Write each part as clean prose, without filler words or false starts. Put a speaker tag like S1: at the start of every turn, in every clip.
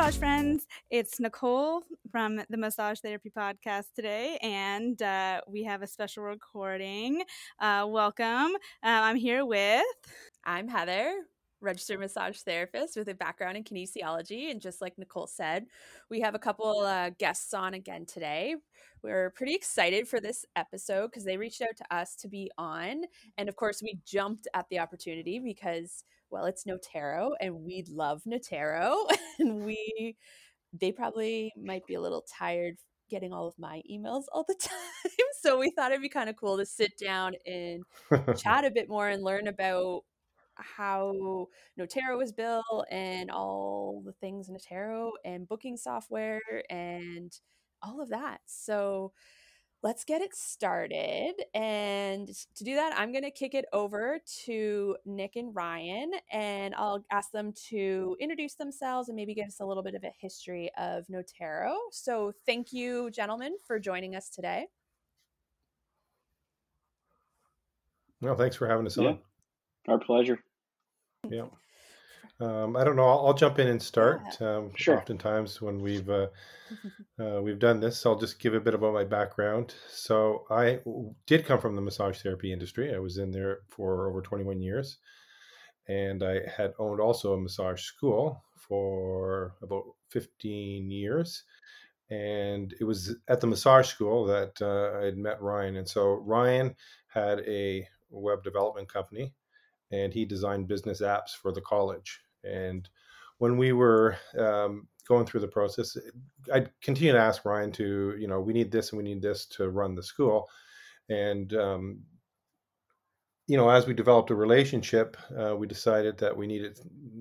S1: massage friends. It's Nicole from the Massage Therapy Podcast today, and we have a special recording. Welcome. I'm here with...
S2: I'm Heather, registered massage therapist with a background in kinesiology. And just like Nicole said, we have a couple guests on again today. We're pretty excited for this episode because they reached out to us to be on. And of course, we jumped at the opportunity because, well, it's Notero and we love Notero. And they probably might be a little tired getting all of my emails all the time. So we thought it'd be kind of cool to sit down and chat a bit more and learn about how Notero was built and all the things Notero and booking software and all of that. So let's get it started. And to do that, I'm going to kick it over to Nick and Ryan, and I'll ask them to introduce themselves and maybe give us a little bit of a history of Notero. So thank you, gentlemen, for joining us today.
S3: No, thanks for having us on.
S4: Our pleasure.
S3: Yeah. I don't know. I'll jump in and start.
S4: Sure.
S3: Oftentimes when we've done this, I'll just give a bit about my background. So I did come from the massage therapy industry. I was in there for over 21 years, and I had owned also a massage school for about 15 years. And it was at the massage school that I had met Ryan. And so Ryan had a web development company, and he designed business apps for the college. And when we were going through the process, I'd continue to ask Ryan to, we need this and we need this to run the school. And, as we developed a relationship, we decided that we needed,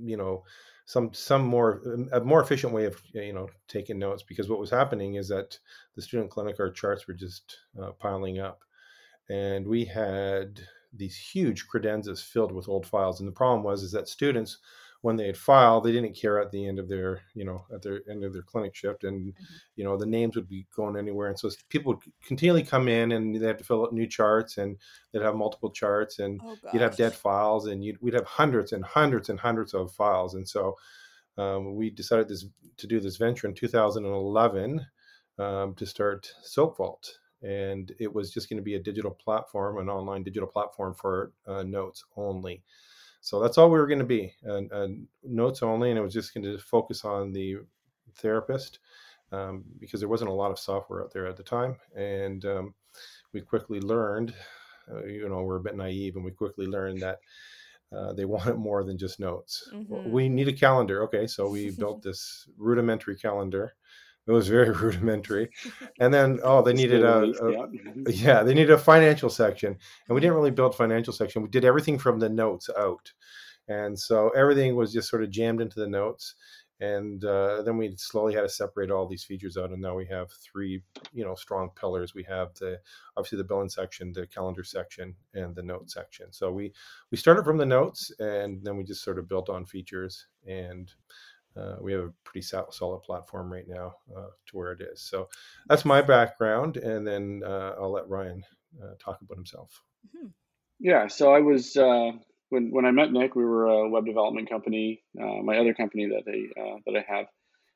S3: a more efficient way of, taking notes, because what was happening is that the student clinic, our charts were just piling up. And we had these huge credenzas filled with old files. And the problem is that students, when they had filed, they didn't care at the end of their, at their end of their clinic shift. And, the names would be going anywhere. And so people would continually come in and they have to fill out new charts, and they'd have multiple charts, and you'd have dead files, and we'd have hundreds and hundreds and hundreds of files. And so we decided to do this venture in 2011 to start Soap Vault. And it was just going to be a digital platform, an online digital platform for notes only. So that's all we were going to be, notes only. And it was just going to focus on the therapist because there wasn't a lot of software out there at the time. And we quickly learned, we're a bit naive, and we quickly learned that they wanted more than just notes. Mm-hmm. We need a calendar. Okay, so we built this rudimentary calendar. It was very rudimentary. And then, they needed they needed a financial section. And we didn't really build financial section. We did everything from the notes out. And so everything was just sort of jammed into the notes. And then we slowly had to separate all these features out. And now we have three, strong pillars. We have obviously the billing section, the calendar section, and the note section. So we started from the notes, and then we just sort of built on features, and we have a pretty solid platform right now to where it is. So that's my background, and then I'll let Ryan talk about himself.
S4: Mm-hmm. Yeah, so I was when I met Nick, we were a web development company, my other company that I have,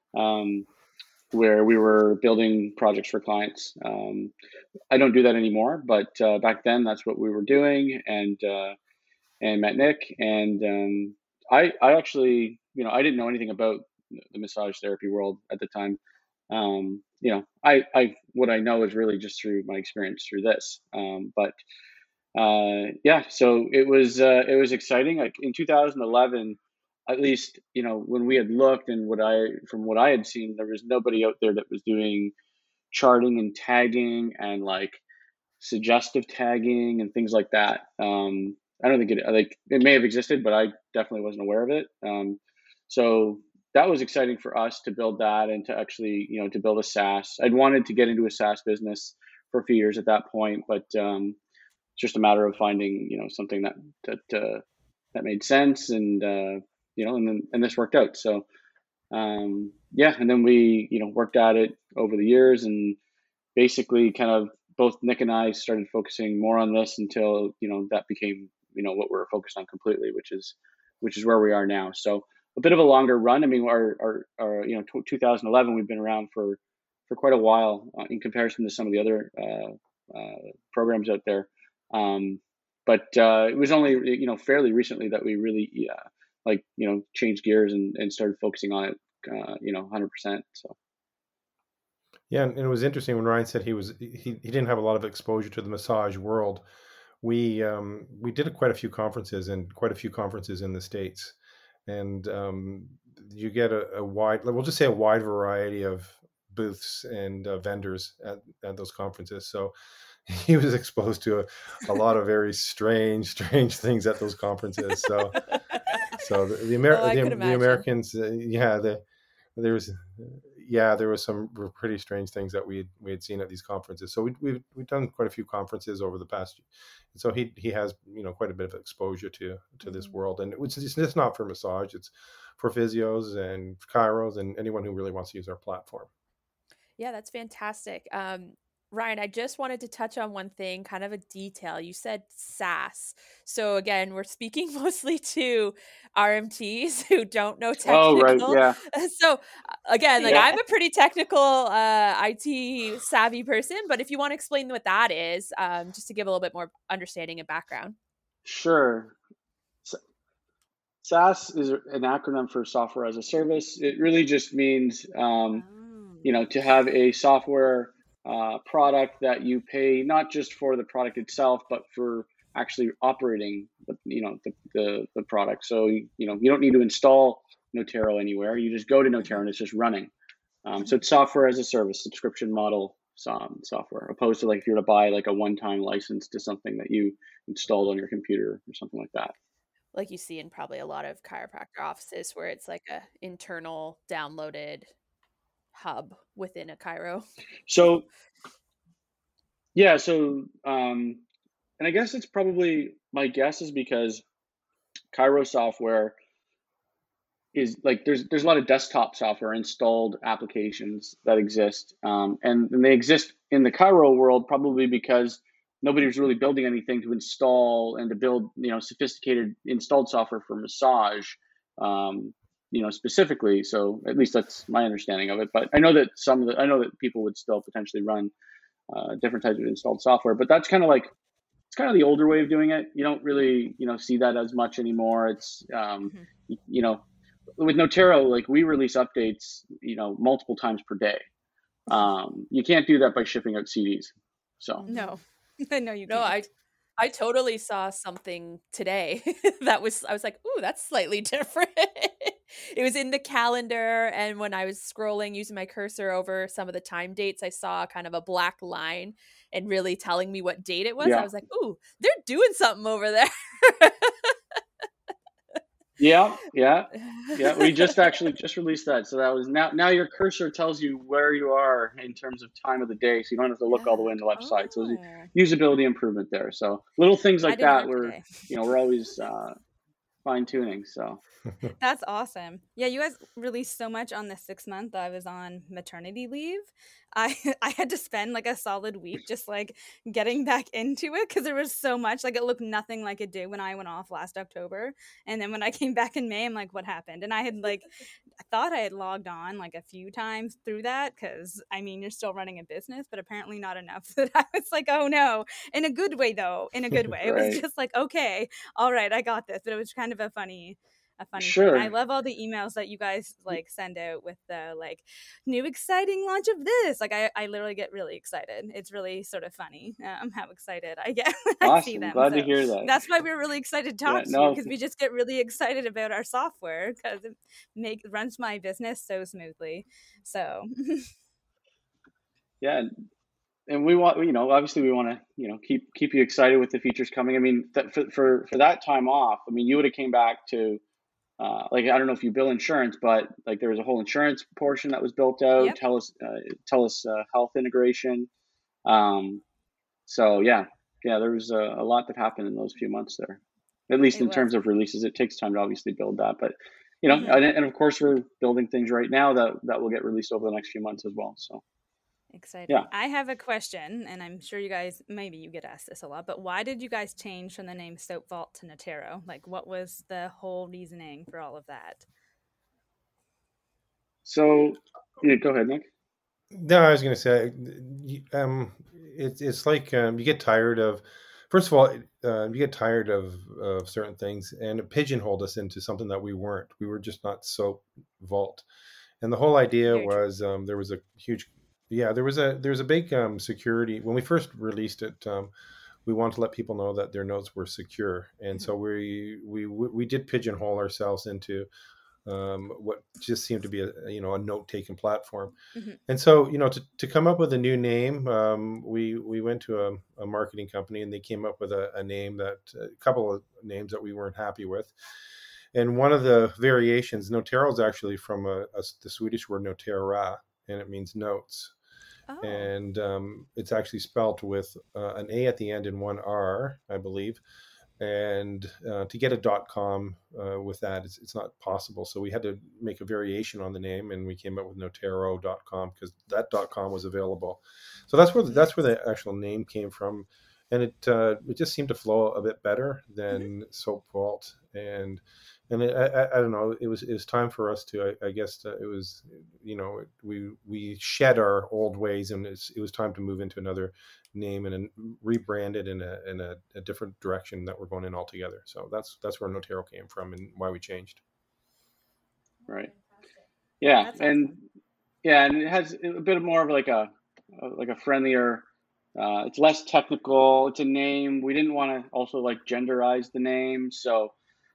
S4: where we were building projects for clients. I don't do that anymore, but back then that's what we were doing, and met Nick, and I actually, I didn't know anything about the massage therapy world at the time. What I know is really just through my experience through this. So it was exciting. Like in 2011, at least, when we had looked, and from what I had seen, there was nobody out there that was doing charting and tagging and like suggestive tagging and things like that. I don't think it may have existed, but I definitely wasn't aware of it. So that was exciting for us to build that, and to actually, to build a SaaS. I'd wanted to get into a SaaS business for a few years at that point, but it's just a matter of finding, something that made sense, and and this worked out. So and then we, worked at it over the years, and basically kind of both Nick and I started focusing more on this until, that became, what we're focused on completely, which is where we are now. So a bit of a longer run. I mean, our 2011, we've been around for quite a while in comparison to some of the other programs out there. But it was only fairly recently that we really changed gears and started focusing on it 100%. So
S3: Yeah, and it was interesting when Ryan said he didn't have a lot of exposure to the massage world. We did quite a few conferences in the States, and you get a wide, we'll just say a wide variety of booths and vendors at those conferences. So he was exposed to a lot of very strange things at those conferences. So the Americans, there was some pretty strange things that we had seen at these conferences. So we've done quite a few conferences over the past. So he has quite a bit of exposure to this world, and it's just not for massage; it's for physios and chiros and anyone who really wants to use our platform.
S2: Yeah, that's fantastic. Ryan, I just wanted to touch on one thing, kind of a detail. You said SaaS. So again, we're speaking mostly to RMTs who don't know technical.
S4: Oh, right, yeah.
S2: So again, I'm a pretty technical IT savvy person, but if you want to explain what that is, just to give a little bit more understanding and background.
S4: Sure. SaaS is an acronym for software as a service. It really just means, to have a software product that you pay not just for the product itself, but for actually operating the product. So you don't need to install Notero anywhere. You just go to Notero and it's just running. So it's software as a service, subscription model software, opposed to if you were to buy a one-time license to something that you installed on your computer or something like that.
S2: Like you see in probably a lot of chiropractor offices where it's like a internal downloaded hub within a chiro.
S4: So and I guess it's probably, my guess is because chiro software is there's a lot of desktop software, installed applications that exist, and they exist in the chiro world probably because nobody was really building anything to install and to build sophisticated installed software for massage, specifically. So at least that's my understanding of it. But I know that people would still potentially run different types of installed software, but that's kind of it's kind of the older way of doing it. You don't really see that as much anymore. It's with Notero, we release updates multiple times per day. You can't do that by shipping out CDs. So
S1: no, you can't.
S2: No, I totally saw something today I was like, ooh, that's slightly different. It was in the calendar, and when I was scrolling using my cursor over some of the time dates, I saw kind of a black line and really telling me what date it was. Yeah. I was like, ooh, they're doing something over there.
S4: Yeah. We just released that. So that was now your cursor tells you where you are in terms of time of the day. So you don't have to look all the way on the left side. So usability improvement there. So little things like that we're always fine tuning. So
S1: that's awesome. Yeah, you guys released so much on the 6 month I was on maternity leave. I had to spend a solid week just getting back into it because there was so much. It looked nothing like it did when I went off last October. And then when I came back in May, I'm like, what happened? And I had I thought I had logged on a few times through that because you're still running a business, but apparently not enough that I was like, oh no. In a good way though. Right. It was just okay, all right, I got this. But it was kind of a funny
S4: sure
S1: thing. I love all the emails that you guys send out with the new exciting launch of this. I literally get really excited. It's really sort of funny how excited I get when
S4: awesome.
S1: I see them.
S4: Glad to hear that.
S1: That's why we're really excited to talk to you, because we just get really excited about our software because it runs my business so smoothly. So
S4: yeah. And we want, obviously we want to, keep you excited with the features coming. For that time off, you would have came back to, I don't know if you bill insurance, but there was a whole insurance portion that was built out. Yep. TELUS health integration. So yeah, there was a lot that happened in those few months there, at least in terms of releases. It takes time to obviously build that, but and of course we're building things right now that will get released over the next few months as well. So.
S1: Exciting. Yeah. I have a question, and I'm sure you guys, maybe you get asked this a lot, but why did you guys change from the name Soap Vault to Notero? What was the whole reasoning for all of that?
S4: So, yeah, go ahead, Nick.
S3: No, I was going to say, it's like you get tired of. First of all, you get tired of certain things, and it pigeonholed us into something that we weren't. We were just not SOAP Vault, and the whole idea
S2: Very true.
S3: was there was a huge, yeah, there was a big security when we first released it. We wanted to let people know that their notes were secure, and so we did pigeonhole ourselves into what just seemed to be a note taking platform.
S1: Mm-hmm.
S3: And so, to come up with a new name, we went to a marketing company, and they came up with a name a couple of names that we weren't happy with. And one of the variations, Notero, is actually from the Swedish word notera, and it means notes.
S1: Oh.
S3: And it's actually spelt with an A at the end and one R, I believe. And to get a .com with that, it's not possible. So we had to make a variation on the name, and we came up with Notero.com because that .com was available. So that's where the actual name came from, and it just seemed to flow a bit better than SOAP Vault. And I don't know, it was time for us to, I guess it was, we shed our old ways, and it was time to move into another name and rebrand it in a different direction that we're going in altogether. So that's where Notero came from and why we changed.
S4: Right. Yeah.
S1: That's
S4: and
S1: awesome.
S4: yeah, and it has a bit more of like a friendlier, it's less technical. It's a name. We didn't want to also like genderize the name. So,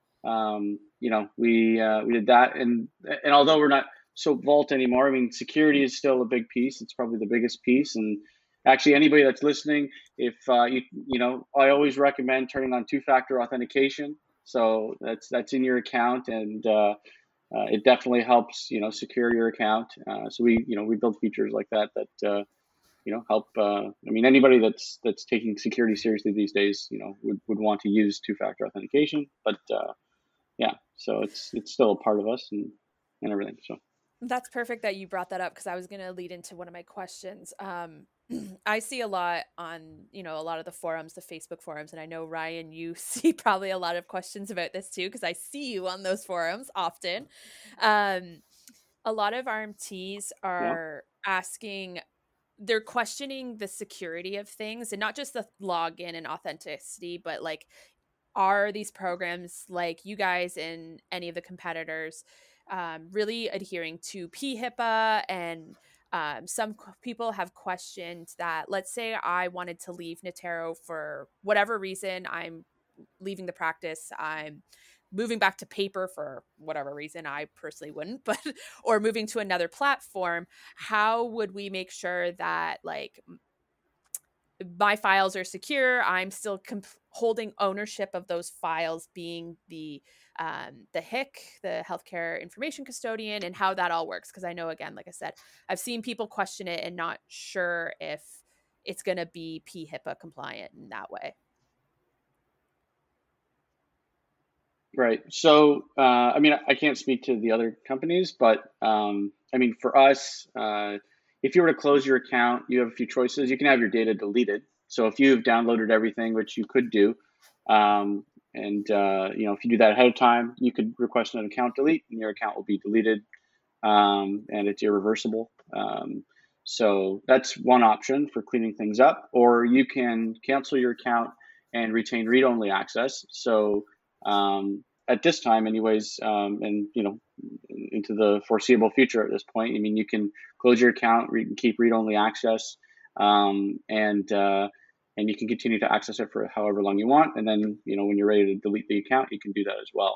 S4: we did that. And although we're not SOAP Vault anymore, I mean, security is still a big piece. It's probably the biggest piece. And actually, anybody that's listening, if I always recommend turning on two-factor authentication. So that's in your account, and it definitely helps, secure your account. So we build features like that help. I mean, anybody that's taking security seriously these days, would want to use two-factor authentication. But yeah, so it's still a part of us and everything. So
S2: That's perfect that you brought that up, because I was going to lead into one of my questions. I see a lot on, a lot of the forums, the Facebook forums, and I know, Ryan, you see probably a lot of questions about this too, because I see you on those forums often. A lot of RMTs are they're questioning the security of things, and not just the login and authenticity, but like, are these programs like you guys and any of the competitors really adhering to PHIPAA? And some people have questioned that, let's say I wanted to leave Notero for whatever reason, I'm leaving the practice, I'm moving back to paper for whatever reason, I personally wouldn't, but or moving to another platform. How would we make sure that, like, my files are secure, I'm still holding ownership of those files, being the HIC, the healthcare information custodian, and how that all works? Because I know, again, like I said, I've seen people question it and not sure if it's going to be PHIPAA compliant in that way.
S4: right. So I mean, I can't speak to the other companies, but I mean, for us, if you were to close your account, you have a few choices. You can have your data deleted. So if you've downloaded everything, which you could do, and if you do that ahead of time, you could request an account delete, and your account will be deleted, and it's irreversible. So that's one option for cleaning things up. Or you can cancel your account and retain read-only access. So at this time, anyways, and into the foreseeable future at this point, I mean, you can close your account, keep read-only access, and you can continue to access it for however long you want. And then, when you're ready to delete the account, you can do that as well.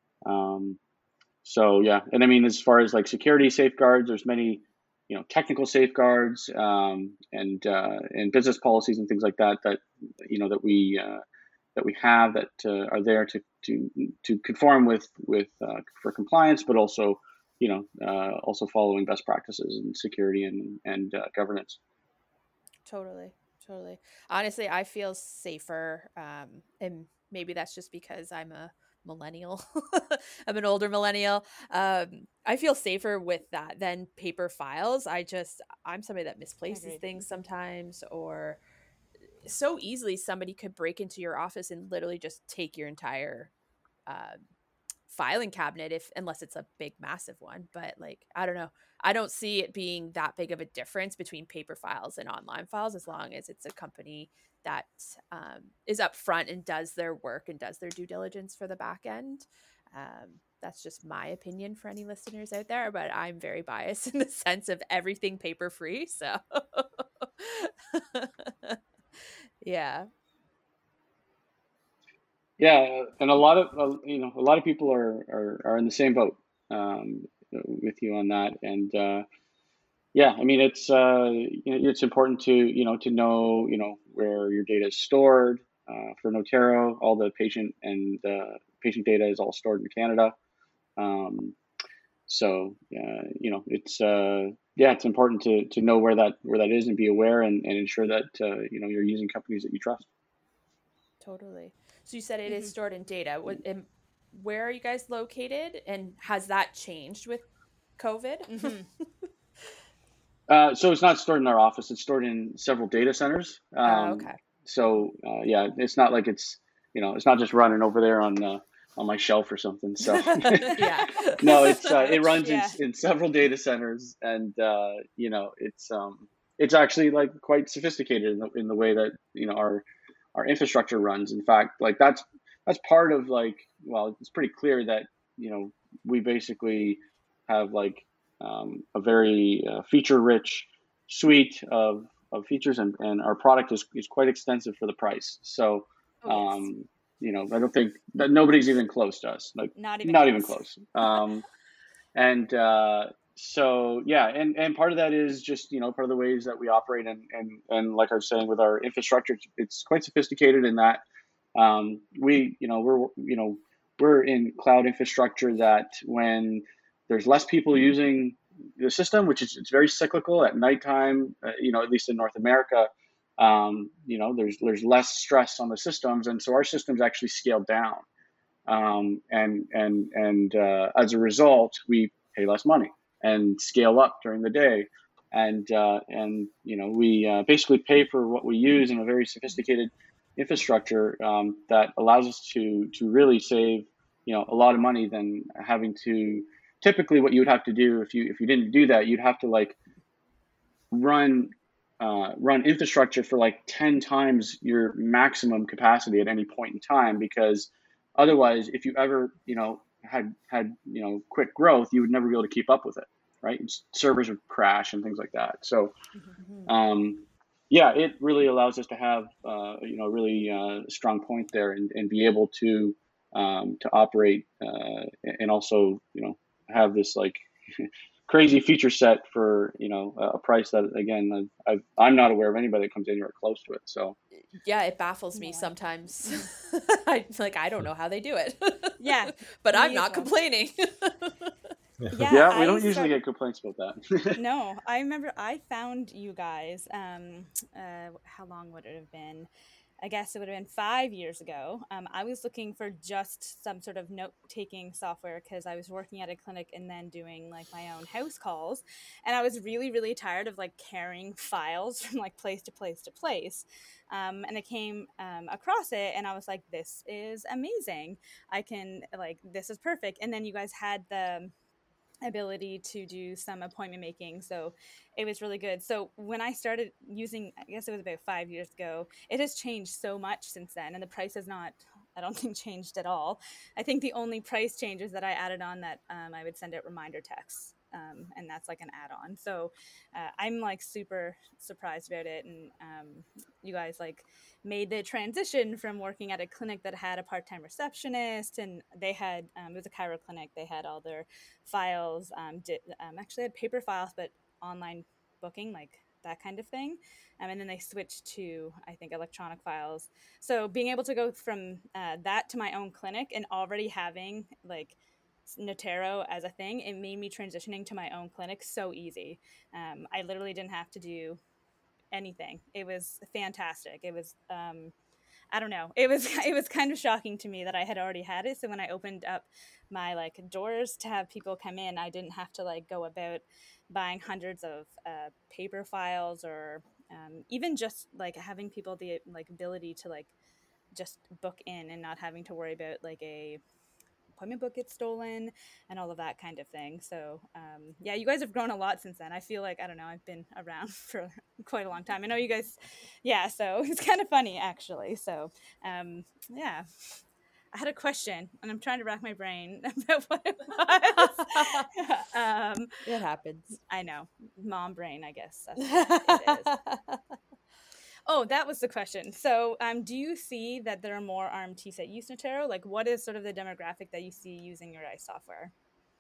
S4: So yeah, and I mean, as far as like security safeguards, there's many, technical safeguards, and business policies and things like that that we have that are there to conform with for compliance, but also also following best practices in security and governance.
S2: Totally. Honestly, I feel safer, and maybe that's just because I'm a millennial. I'm an older millennial. I feel safer with that than paper files. I'm somebody that misplaces things sometimes, or so easily somebody could break into your office and literally just take your entire filing cabinet, unless it's a big massive one. But like, I don't know, I don't see it being that big of a difference between paper files and online files, as long as it's a company that is upfront and does their work and does their due diligence for the back end. That's just my opinion for any listeners out there, but I'm very biased in the sense of everything paper free. So yeah.
S4: Yeah, and a lot of a lot of people are in the same boat with you on that, and yeah, I mean it's important to to know where your data is stored. For Notero, all the patient data is all stored in Canada. So it's yeah, it's important to know where that is and be aware and ensure that you're using companies that you trust.
S2: Totally. So you said it is stored in data. Where are you guys located, and has that changed with COVID?
S4: So it's not stored in our office. It's stored in several data centers.
S2: Okay.
S4: So yeah, it's not like it's not just running over there on my shelf or something. So
S2: Yeah.
S4: no, it runs
S1: Yeah.
S4: in several data centers, and it's actually like quite sophisticated in the way that our infrastructure runs. In fact, like that's part of like, well, it's pretty clear that we basically have like a very feature rich suite of features, and our product is quite extensive for the price. So I don't think that nobody's even close to us, like
S1: Not
S4: even close. And so yeah, and part of that is just part of the ways that we operate, and like I was saying with our infrastructure, it's quite sophisticated in that we're in cloud infrastructure that when there's less people using the system, which is it's very cyclical at nighttime, at least in North America, there's less stress on the systems, and so our systems actually scale down. And as a result, we pay less money and scale up during the day, and we basically pay for what we use in a very sophisticated infrastructure that allows us to really save a lot of money than having to. Typically, what you would have to do if you didn't do that, you'd have to like run infrastructure for like 10 times your maximum capacity at any point in time, because otherwise, if you ever had quick growth, you would never be able to keep up with it, right? Servers would crash and things like that. So yeah, it really allows us to have a really strong point there, and be able to operate and also have this like crazy feature set for a price that, again, I'm not aware of anybody that comes anywhere close to it. So
S2: yeah, it baffles me sometimes. I don't know how they do it.
S1: Yeah,
S2: but I'm not complaining.
S4: Yeah, we don't usually get complaints about that.
S1: No, I remember I found you guys. How long would it have been? I guess it would have been 5 years ago. I was looking for just some sort of note-taking software because I was working at a clinic and then doing like my own house calls, and I was really, really tired of like carrying files from like place to place to place. And I came across it, and I was like, "This is amazing! This is perfect." And then you guys had the ability to do some appointment making, so it was really good. So when I started using, I guess it was about 5 years ago, it has changed so much since then, and the price has not, I don't think, changed at all. I think the only price changes that I added on that I would send out reminder texts, and that's like an add-on. So I'm like super surprised about it, and you guys like made the transition from working at a clinic that had a part-time receptionist, and they had it was a chiro clinic, they had all their files, actually had paper files but online booking, like that kind of thing, and then they switched to, I think, electronic files. So being able to go from that to my own clinic and already having like Notero as a thing, it made me transitioning to my own clinic so easy. I literally didn't have to do anything. It was fantastic. It was I don't know. It was kind of shocking to me that I had already had it. So when I opened up my like doors to have people come in, I didn't have to like go about buying hundreds of paper files, or even just like having people the like ability to like just book in and not having to worry about like a appointment book gets stolen and all of that kind of thing. So yeah, you guys have grown a lot since then. I feel like, I don't know, I've been around for quite a long time. I know you guys, yeah, so it's kind of funny actually. So yeah. I had a question, and I'm trying to rack my brain about what it was.
S2: It happens.
S1: I know, mom brain, I guess. That's what it is. Oh, that was the question. So, do you see that there are more RMTs that use Notaro? Like, what is sort of the demographic that you see using your ICE software?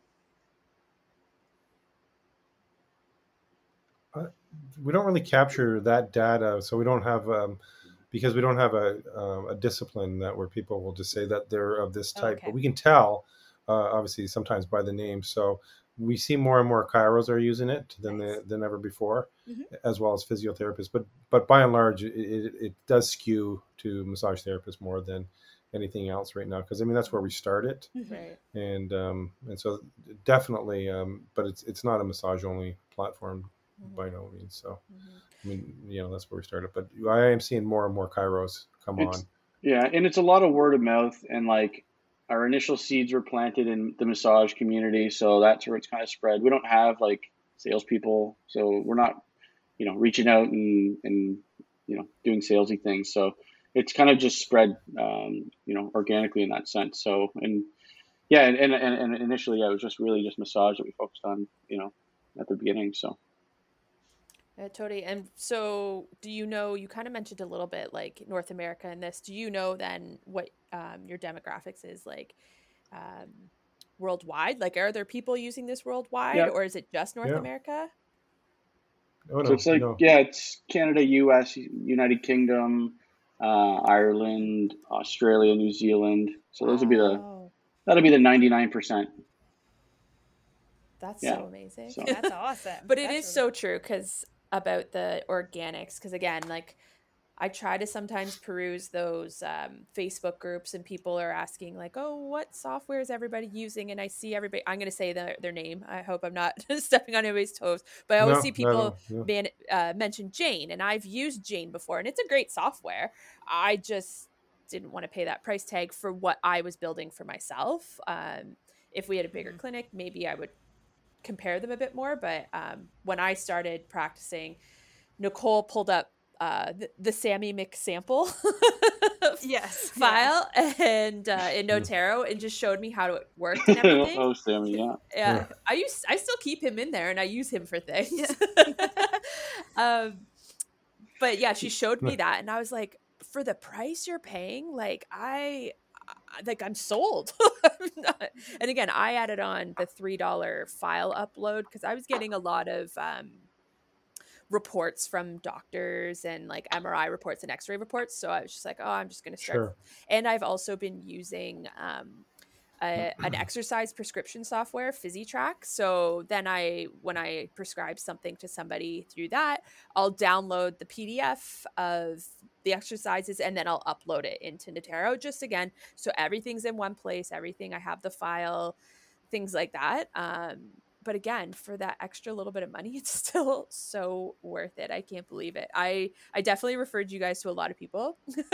S3: We don't really capture that data, so we don't have because we don't have a discipline that where people will just say that they're of this type.
S1: Okay.
S3: But we can tell, obviously, sometimes by the name. So we see more and more chiros are using it than ever before, as well as physiotherapists. But by and large, it does skew to massage therapists more than anything else right now, because I mean that's where we started,
S2: Right.
S3: and so definitely, but it's not a massage only platform by no means. So I mean, that's where we started, but I am seeing more and more chiros come on.
S4: Yeah, and it's a lot of word of mouth, and like our initial seeds were planted in the massage community, so that's where it's kind of spread. We don't have like salespeople, so we're not, reaching out and doing salesy things. So it's kind of just spread, organically in that sense. So, and yeah, and initially, it was just really just massage that we focused on, at the beginning. So.
S2: Totally. And so do you know, you kind of mentioned a little bit like North America in this, do you know then what your demographics is like worldwide? Like, are there people using this worldwide, or is it just North America?
S3: Oh, no,
S4: so it's like, it's Canada, US, United Kingdom, Ireland, Australia, New Zealand. So those would be that'll be the 99%.
S2: That's so amazing.
S1: So. That's awesome.
S2: But it is so true about the organics, because again, like I try to sometimes peruse those Facebook groups and people are asking like, oh, what software is everybody using? And I see everybody, I'm going to say their name. I hope I'm not stepping on anybody's toes, but I always see people mention Jane, and I've used Jane before and it's a great software. I just didn't want to pay that price tag for what I was building for myself. If we had a bigger clinic, maybe I would compare them a bit more. But when I started practicing, Nicole pulled up the Sammy McSample file and in Notaro and just showed me how it worked and everything.
S4: Oh, Sammy,
S2: yeah. I still keep him in there and I use him for things. But yeah, she showed me that and I was like, for the price you're paying, like I'm sold. And again, I added on the $3 file upload because I was getting a lot of reports from doctors and like MRI reports and X-ray reports. So I was just like, oh, I'm just going to start. Sure. And I've also been using an exercise prescription software, PhysiTrack. So then when I prescribe something to somebody through that, I'll download the PDF of the exercises and then I'll upload it into Notaro, just again, so everything's in one place, everything, I have the file, things like that. But again, for that extra little bit of money, it's still so worth it. I can't believe it. I definitely referred you guys to a lot of people.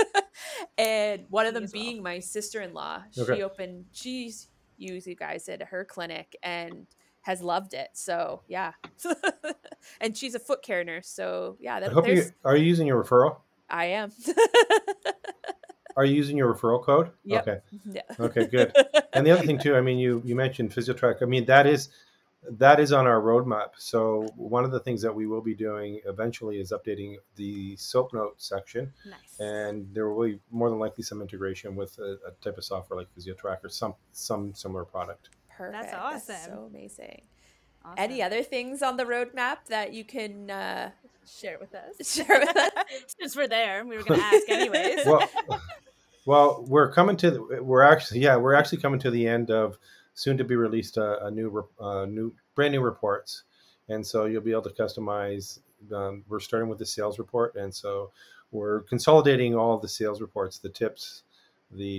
S2: And one of them being my sister-in-law. Okay. She's used you guys at her clinic and has loved it. So yeah. And she's a foot care nurse. So yeah.
S3: Are you using your referral?
S2: I am.
S3: Are you using your referral code?
S2: Yep.
S3: Okay.
S2: Yeah.
S3: Okay, good. And the other thing too, I mean, you mentioned PhysioTrack. I mean, that is on our roadmap. So one of the things that we will be doing eventually is updating the SOAP note section.
S1: Nice. And
S3: there will be more than likely some integration with a type of software like PhysioTrack or some similar product.
S2: Perfect.
S1: That's awesome.
S2: That's so amazing. Awesome. Any other things on the roadmap that you can
S1: share with us?
S2: Since
S1: we're there, we were going to ask anyways.
S3: Well, we're actually coming to the end of soon to be released a new brand new reports, and so you'll be able to customize. We're starting with the sales report, and so we're consolidating all of the sales reports, the tips, the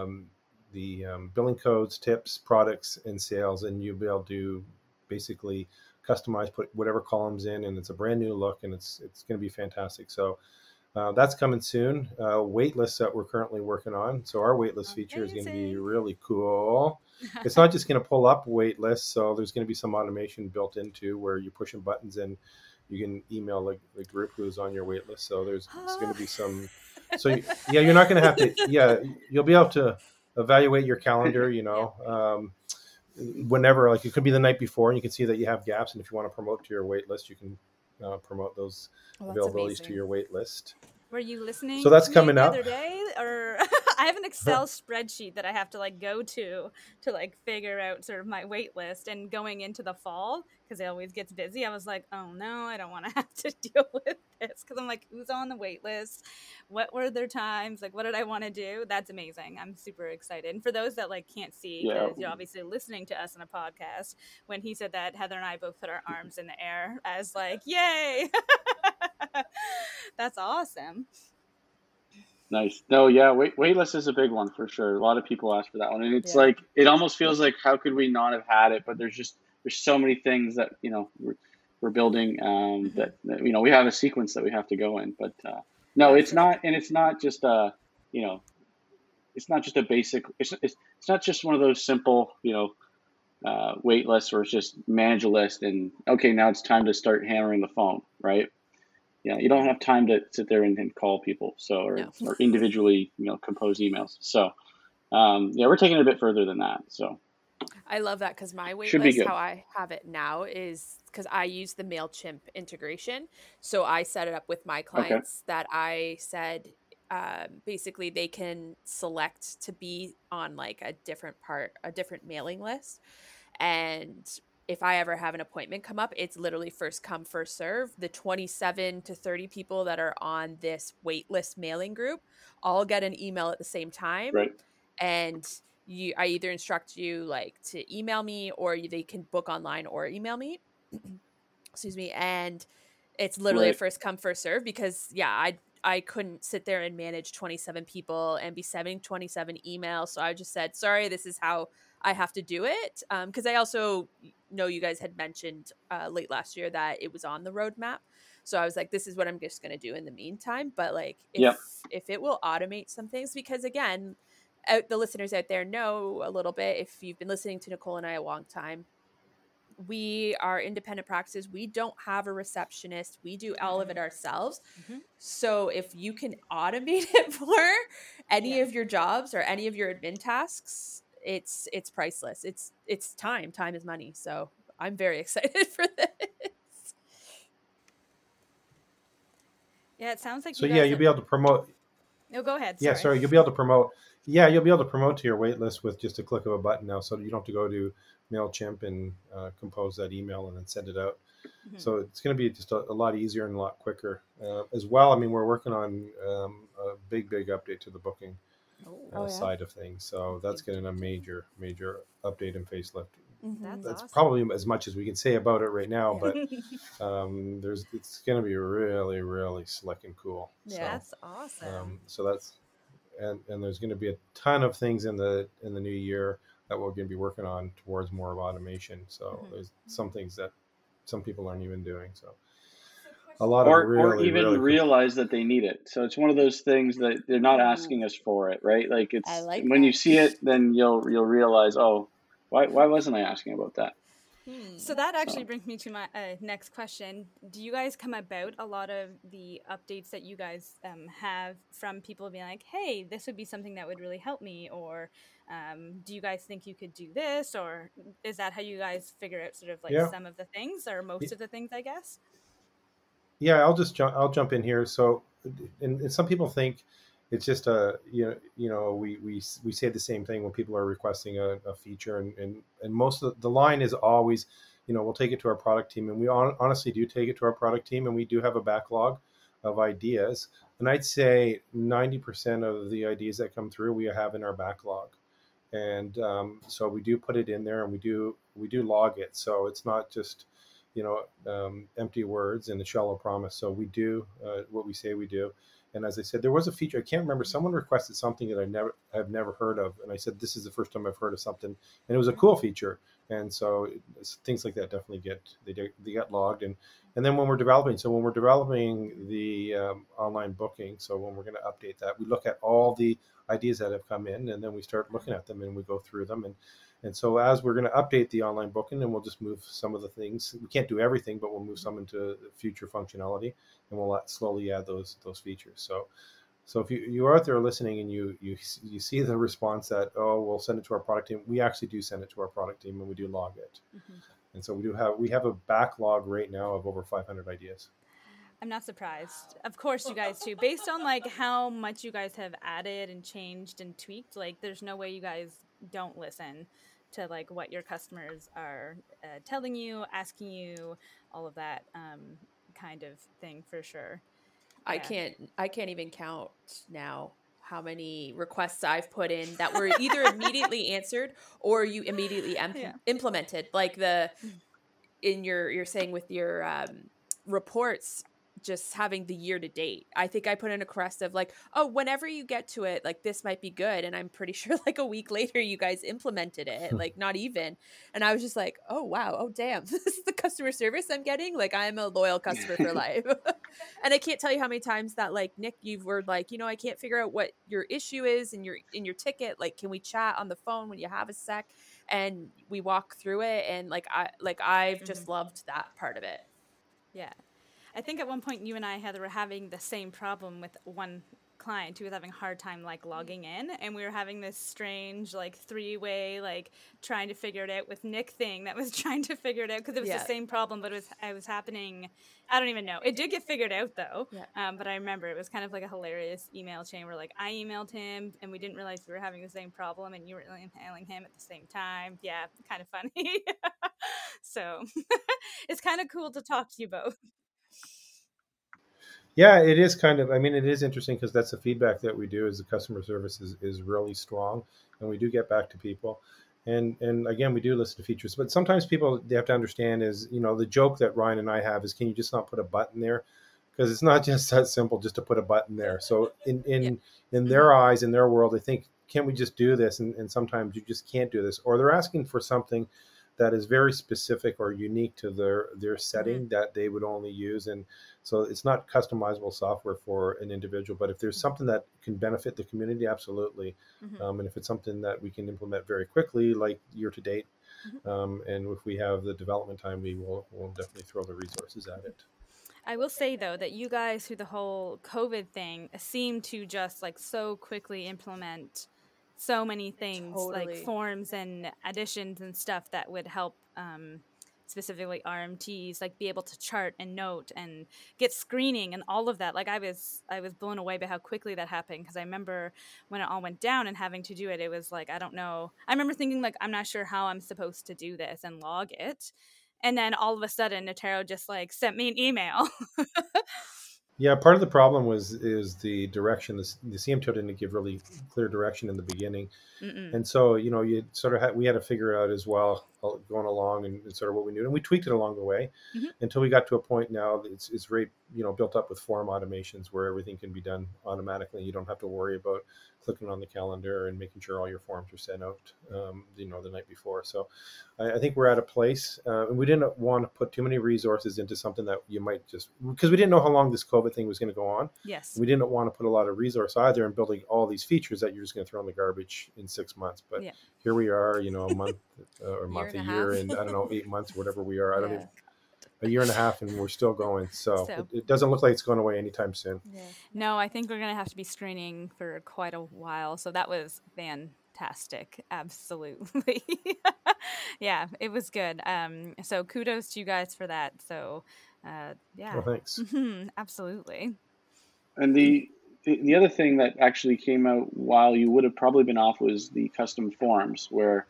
S3: billing codes, tips, products, and sales, and you'll be able to basically customize, put whatever columns in, and it's a brand new look, and it's going to be fantastic. So that's coming soon. Wait lists that we're currently working on. So our waitlist feature is going to be really cool. it's not just going to pull up wait lists. So there's going to be some automation built into where you're pushing buttons and you can email the group who's on your wait list. So there's going to be some. So yeah, you're not going to have to. Yeah, you'll be able to evaluate your calendar. Whenever, like it could be the night before, and you can see that you have gaps. And if you want to promote to your wait list, you can promote those availabilities to your wait list.
S1: Were you listening?
S3: So that's
S1: to
S3: coming
S1: me the
S3: up.
S1: other day, or I have an Excel spreadsheet that I have to like go to like figure out sort of my wait list. And going into the fall, because it always gets busy, I was like, oh no, I don't want to have to deal with this, because I'm like, who's on the wait list? What were their times? Like, what did I want to do? That's amazing. I'm super excited. And for those that like can't see, because you're obviously listening to us on a podcast, when he said that, Heather and I both put our arms in the air as like, yay. That's awesome.
S4: Nice. No, yeah, waitlist is a big one for sure. A lot of people ask for that one, and it's like it almost feels like how could we not have had it? But there's so many things that we're building that we have a sequence that we have to go in. But no, it's not, and it's not just it's not just a basic. It's not just one of those simple wait lists where it's just manage a list and okay, now it's time to start hammering the phone, right? Yeah, you don't have time to sit there and call people, or individually, compose emails. So, we're taking it a bit further than that. So,
S2: I love that because my wait list, how I have it now, is because I use the MailChimp integration. So I set it up with my clients that I said basically they can select to be on like a different mailing list, and if I ever have an appointment come up, it's literally first come, first serve. The 27 to 30 people that are on this waitlist mailing group all get an email at the same time.
S4: Right.
S2: And I either instruct you like to email me, or they can book online or email me. Excuse me. And it's literally a first come, first serve, because I couldn't sit there and manage 27 people and be sending 27 emails. So I just said, sorry, this is how I have to do it. Because I also know you guys had mentioned late last year that it was on the roadmap. So I was like, this is what I'm just going to do in the meantime. But like, if it will automate some things, because again, the listeners out there know a little bit, if you've been listening to Nicole and I a long time, we are independent practices. We don't have a receptionist. We do all of it ourselves. Mm-hmm. So if you can automate it for any of your jobs or any of your admin tasks, it's priceless. It's time. Time is money. So I'm very excited for this.
S1: Yeah, it sounds like
S3: so. You'll be able to promote.
S1: No, go ahead.
S3: Yeah, sorry. You'll be able to promote. Yeah, you'll be able to promote to your wait list with just a click of a button now. So you don't have to go to MailChimp and compose that email and then send it out. Mm-hmm. So it's going to be just a lot easier and a lot quicker as well. I mean, we're working on a big update to the booking side of things. So that's getting a major update and facelift.
S1: Mm-hmm.
S3: That's awesome. Probably as much as we can say about it right now, but it's going to be really, really slick and cool.
S1: Yeah, so, that's awesome.
S3: So that's and there's going to be a ton of things in the new year that we're going to be working on towards more of automation. So there's some things that some people aren't even doing. So a lot of
S4: or even realize that they need it. So it's one of those things that they're not asking us for it, right? Like it's when you see it, then you'll realize, oh, why wasn't I asking about that?
S1: So that actually brings me to my next question. Do you guys come about a lot of the updates that you guys have from people being like, hey, this would be something that would really help me? Or do you guys think you could do this? Or is that how you guys figure out sort of like some of the things or most of the things, I guess?
S3: Yeah, I'll jump in here. So, and some people think it's just we say the same thing when people are requesting a feature, and most of the line is always, we'll take it to our product team, and we honestly do take it to our product team, and we do have a backlog of ideas, and I'd say 90% of the ideas that come through we have in our backlog, and so we do put it in there, and we do log it, so it's not just empty words and a shallow promise. So we do what we say we do. And as I said, there was a feature, I can't remember, someone requested something that I've never heard of. And I said, this is the first time I've heard of something. And it was a cool feature. And so things like that definitely get logged. And then when we're developing the online booking, so when we're going to update that, we look at all the ideas that have come in, and then we start looking at them and we go through them. And so as we're going to update the online booking, and we'll just move some of the things. We can't do everything, but we'll move some into future functionality, and we'll slowly add those features. So if you are out there listening and you see the response that, oh, we'll send it to our product team, we actually do send it to our product team, and we do log it. Mm-hmm. And so we have a backlog right now of over 500 ideas.
S1: I'm not surprised. Of course, you guys too. Based on like how much you guys have added and changed and tweaked, like there's no way you guys don't listen to like what your customers are telling you, asking you, all of that kind of thing for sure.
S2: Yeah. I can't even count now how many requests I've put in that were either immediately answered or you immediately implemented. Like you're saying with your reports, just having the year to date. I think I put in a request of like, oh, whenever you get to it, like this might be good. And I'm pretty sure like a week later you guys implemented it, like not even. And I was just like, oh, wow. Oh, damn. This is the customer service I'm getting. Like I'm a loyal customer for life. And I can't tell you how many times that like, Nick, you were like, I can't figure out what your issue is in your ticket. Like, can we chat on the phone when you have a sec? And we walk through it. And I've just loved that part of it.
S1: Yeah. I think at one point you and I, Heather, were having the same problem with one client who was having a hard time like logging in, and we were having this strange like three-way like trying to figure it out with Nick thing that was trying to figure it out because it was the same problem, but it was happening. I don't even know. It did get figured out though. Yeah. But I remember it was kind of like a hilarious email chain where like I emailed him and we didn't realize we were having the same problem, and you were emailing him at the same time. Yeah, kind of funny. So it's kind of cool to talk to you both.
S3: Yeah, it is kind of, it is interesting because that's the feedback that we do is the customer service is really strong, and we do get back to people. And again, we do listen to features, but sometimes people, they have to understand is, the joke that Ryan and I have is, can you just not put a button there? Because it's not just that simple just to put a button there. So in their eyes, in their world, they think, can we just do this? And sometimes you just can't do this, or they're asking for something that is very specific or unique to their setting that they would only use. And so it's not customizable software for an individual, but if there's something that can benefit the community, absolutely. And if it's something that we can implement very quickly, like year to date, and if we have the development time, we'll definitely throw the resources at it.
S1: I will say, though, that you guys, through the whole COVID thing, seem to just like so quickly implement so many things, like forms and additions and stuff that would help specifically RMTs like be able to chart and note and get screening and all of that. Like I was blown away by how quickly that happened, because I remember when it all went down and having to do it, it was like, I don't know. I remember thinking like, I'm not sure how I'm supposed to do this and log it. And then all of a sudden Notaro just like sent me an email.
S3: Yeah, part of the problem is the direction. The CMTO didn't give really clear direction in the beginning. And so you sort of we had to figure out as well going along and sort of what we knew, and we tweaked it along the way until we got to a point now that it's very built up with form automations where everything can be done automatically. You don't have to worry about clicking on the calendar and making sure all your forms are sent out the night before. So I think we're at a place, and we didn't want to put too many resources into something that you might just, because we didn't know how long this COVID thing was going to go on.
S1: Yes.
S3: We didn't want to put a lot of resource either in building all these features that you're just going to throw in the garbage in 6 months. But here we are, a month or a year, and I don't know, 8 months, whatever we are. I don't even, a year and a half, and we're still going. So it doesn't look like it's going away anytime soon.
S1: Yeah. No, I think we're going to have to be screening for quite a while. So that was fantastic. Absolutely. Yeah, it was good. So kudos to you guys for that. So yeah.
S3: Well, thanks.
S1: Absolutely.
S4: And the other thing that actually came out while you would have probably been off was the custom forms, where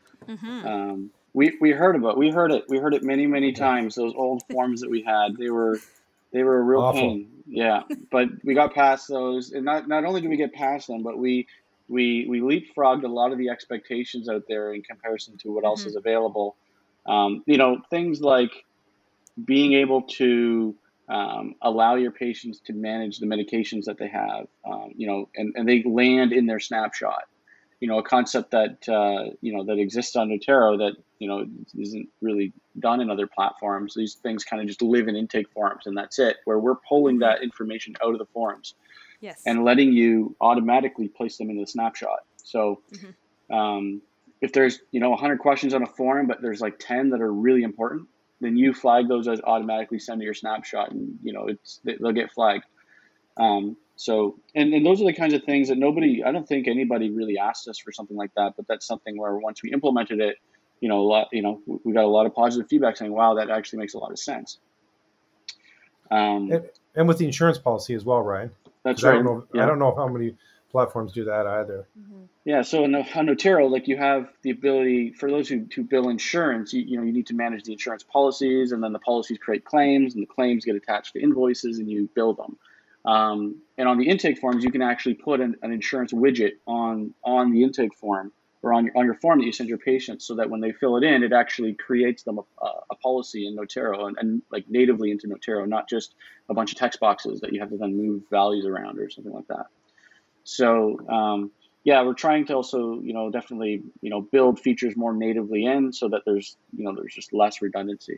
S4: we heard it many times. Those old forms that we had, they were a real
S3: awful
S4: pain. Yeah, but we got past those, and not only did we get past them, but we leapfrogged a lot of the expectations out there in comparison to what else is available. Things like being able to allow your patients to manage the medications that they have, and they land in their snapshot. A concept that that exists on Notaro that isn't really done in other platforms. These things kind of just live in intake forms, and that's it, where we're pulling that information out of the forms and letting you automatically place them into the snapshot. So if there's 100 questions on a form, but there's like 10 that are really important, then you flag those as automatically send to your snapshot, and they'll get flagged. So those are the kinds of things that I don't think anybody really asked us for something like that, but that's something where once we implemented it, we got a lot of positive feedback saying, wow, that actually makes a lot of sense.
S3: And with the insurance policy as well, Ryan.
S4: That's right.
S3: I don't know how many platforms do that either.
S4: Yeah. So on Notero, like, you have the ability for those who bill insurance, you need to manage the insurance policies, and then the policies create claims, and the claims get attached to invoices, and you bill them. And on the intake forms, you can actually put an insurance widget on the intake form, or on your form that you send your patients, so that when they fill it in, it actually creates them a policy in Notero, and like natively into Notero, not just a bunch of text boxes that you have to then move values around or something like that. So we're trying to also definitely build features more natively in, so that there's just less redundancy.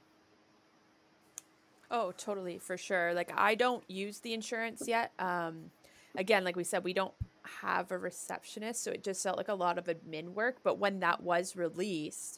S2: Oh, totally, for sure. Like, I don't use the insurance yet. Again, like we said, we don't have a receptionist, so it just felt like a lot of admin work. But when that was released,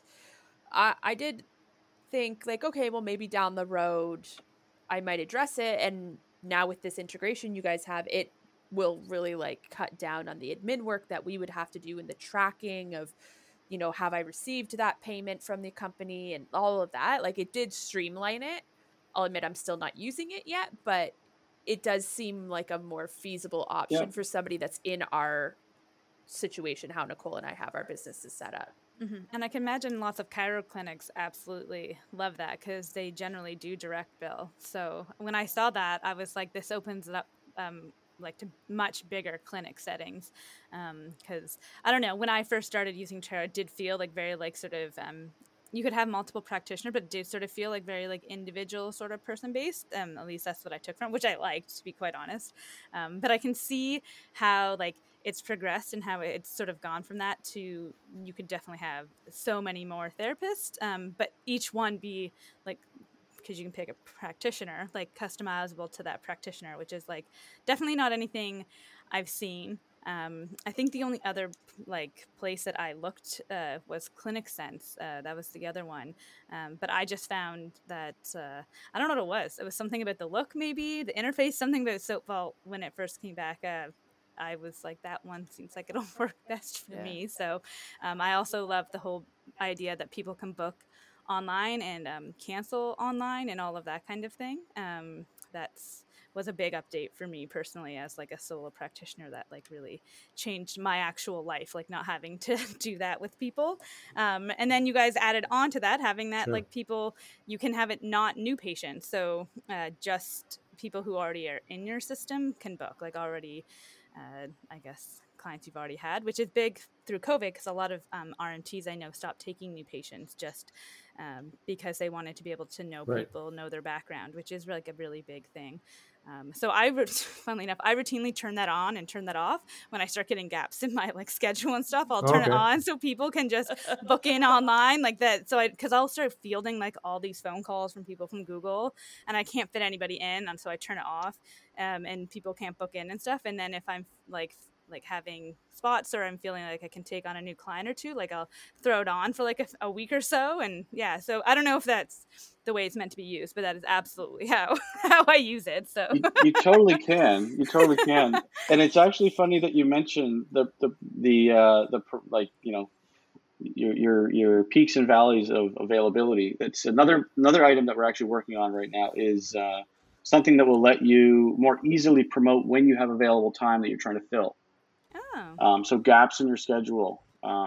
S2: I did think, like, okay, well, maybe down the road I might address it. And now with this integration you guys have, it will really like cut down on the admin work that we would have to do in the tracking of, have I received that payment from the company and all of that. Like, it did streamline it. I'll admit I'm still not using it yet, but it does seem like a more feasible option for somebody that's in our situation, how Nicole and I have our businesses set up.
S1: And I can imagine lots of chiro clinics absolutely love that, because they generally do direct bill. So when I saw that, I was like, this opens it up like to much bigger clinic settings, because I don't know, when I first started using Trello, it did feel like very like sort of you could have multiple practitioners, but it did sort of feel like very like individual sort of person based. At least that's what I took from, which I liked, to be quite honest. But I can see how like it's progressed and how it's sort of gone from that to, you could definitely have so many more therapists, but each one be like, because you can pick a practitioner, like customizable to that practitioner, which is like definitely not anything I've seen. I think the only other like place that I looked was ClinicSense. That was the other one. But I just found that, I don't know what it was. It was something about the look, maybe the interface, something about well, when it first came back, I was like, that one seems like it'll work best for me. So I also love the whole idea that people can book online and cancel online and all of that kind of thing. That's was a big update for me personally as like a solo practitioner, that like really changed my actual life, like not having to do that with people. And then you guys added on to that, having that like people, you can have it not new patients. So just people who already are in your system can book, like already, I guess, clients you've already had, which is big through COVID, because a lot of RMTs I know stopped taking new patients just because they wanted to be able to know people, know their background, which is like a really big thing. So funnily enough, I routinely turn that on and turn that off when I start getting gaps in my like schedule and stuff. I'll turn it on so people can just book in online like that. So because I'll start fielding like all these phone calls from people from Google, and I can't fit anybody in, and so I turn it off, and people can't book in and stuff. And then if I'm like having spots, or I'm feeling like I can take on a new client or two, like I'll throw it on for like a week or so. And so I don't know if that's the way it's meant to be used, but that is absolutely how I use it. So
S4: you totally can. And it's actually funny that you mentioned the like, your peaks and valleys of availability. It's another item that we're actually working on right now, is something that will let you more easily promote when you have available time that you're trying to fill. So gaps in your schedule.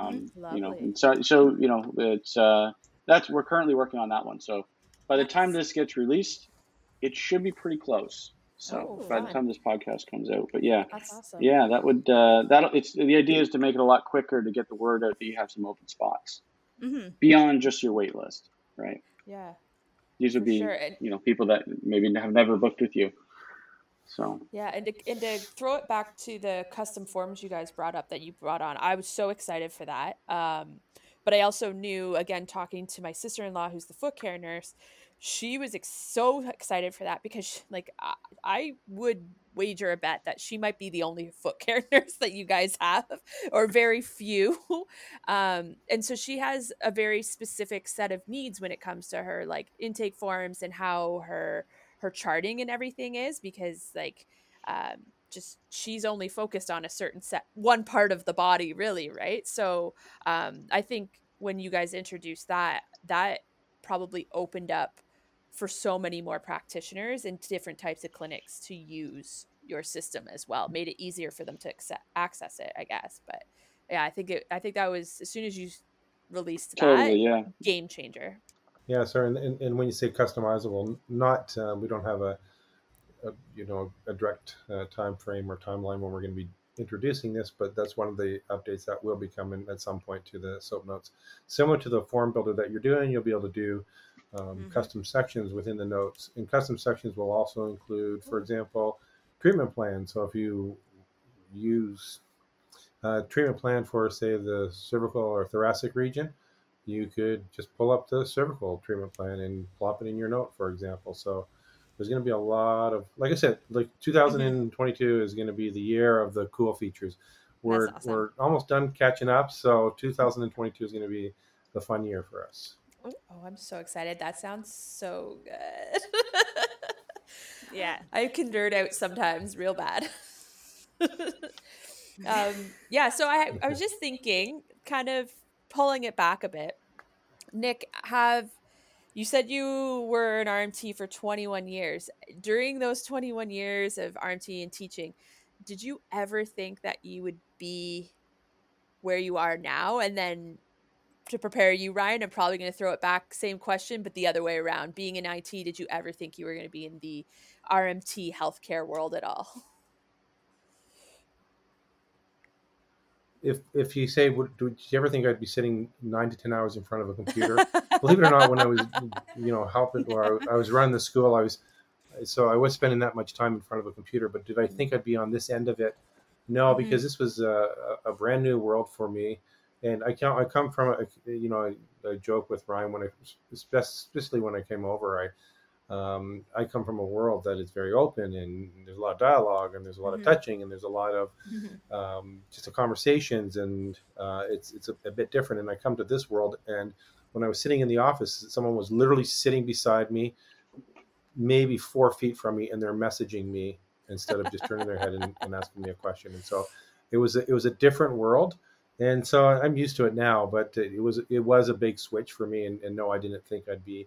S4: It's we're currently working on that one. So by the time this gets released, it should be pretty close. So by the time this podcast comes out, but
S2: that's awesome.
S4: That would it's the idea is to make it a lot quicker to get the word out that you have some open spots beyond just your wait list, right?
S2: Yeah,
S4: these would be people that maybe have never booked with you. So
S2: and to throw it back to the custom forms you guys brought up that you brought on, I was so excited for that. But I also knew, again, talking to my sister-in-law, who's the foot care nurse, she was so excited for that because like I would wager a bet that she might be the only foot care nurse that you guys have, or very few. And so she has a very specific set of needs when it comes to her like intake forms and how her charting and everything is, because like just she's only focused on a certain one part of the body, really, right? So I think when you guys introduced that probably opened up for so many more practitioners and different types of clinics to use your system as well, made it easier for them to access it, I guess. But yeah, I think that was, as soon as you released that,
S4: Totally, yeah.
S2: game changer.
S3: Yeah, sorry. And when you say customizable, not we don't have a direct time frame or timeline when we're going to be introducing this, but that's one of the updates that will be coming at some point to the SOAP notes. Similar to the form builder that you're doing, you'll be able to do custom sections within the notes. And custom sections will also include, for example, treatment plans. So if you use a treatment plan for, say, the cervical or thoracic region, you could just pull up the cervical treatment plan and plop it in your note, for example. So there's going to be a lot of, like I said, like 2022 is going to be the year of the cool features. We're
S1: awesome.
S3: we're almost done catching up, so 2022 is going to be the fun year for us.
S2: Oh, I'm so excited. That sounds so good.
S1: Yeah.
S2: I can nerd out sometimes real bad. Yeah, so I was just thinking, kind of pulling it back a bit. Nick, you said you were an RMT for 21 years. During those 21 years of RMT and teaching, did you ever think that you would be where you are now? And then to prepare you, Ryan, I'm probably going to throw it back, same question, but the other way around. Being in IT, did you ever think you were going to be in the RMT healthcare world at all?
S3: If you say, did you ever think I'd be sitting 9 to 10 hours in front of a computer? Believe it or not, when I was, helping, or I was running the school, I was spending that much time in front of a computer. But did I think I'd be on this end of it? No, because this was a brand new world for me. And I come from I joke with Ryan especially when I came over, I come from a world that is very open, and there's a lot of dialogue, and there's a lot of touching, and there's a lot of just the conversations, and it's a bit different. And I come to this world, and when I was sitting in the office, someone was literally sitting beside me, maybe 4 feet from me, and they're messaging me instead of just turning their head and asking me a question. And so it was a different world. And so I'm used to it now, but it was a big switch for me. And no, I didn't think I'd be